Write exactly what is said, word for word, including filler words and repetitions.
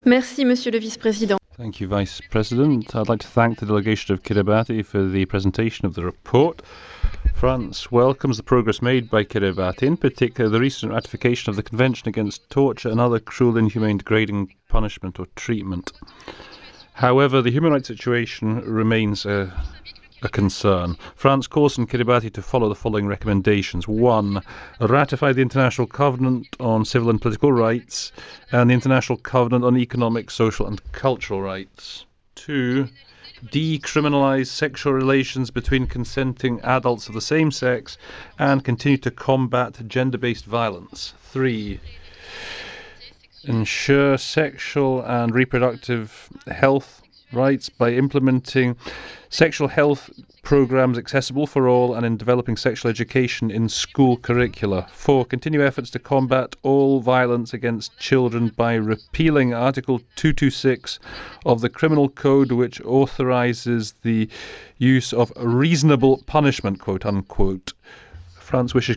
Merci, Monsieur le Vice-président. Thank you, Vice President. I'd like to thank the delegation of Kiribati for the presentation of the report. France welcomes the progress made by Kiribati, in particular the recent ratification of the Convention Against Torture and other cruel, inhumane, degrading punishment or treatment. However, the human rights situation remains a, a concern. France calls on Kiribati to follow the following recommendations. One, ratify the International Covenant on Civil and Political Rights and the International Covenant on Economic, Social and Cultural Rights. Two, decriminalise sexual relations between consenting adults of the same sex and continue to combat gender-based violence. Three, ensure sexual and reproductive health rights by implementing sexual health programs accessible for all and in developing sexual education in school curricula. Four, continue efforts to combat all violence against children by repealing Article two twenty-six of the Criminal Code, which authorises the use of reasonable punishment, quote unquote. France wishes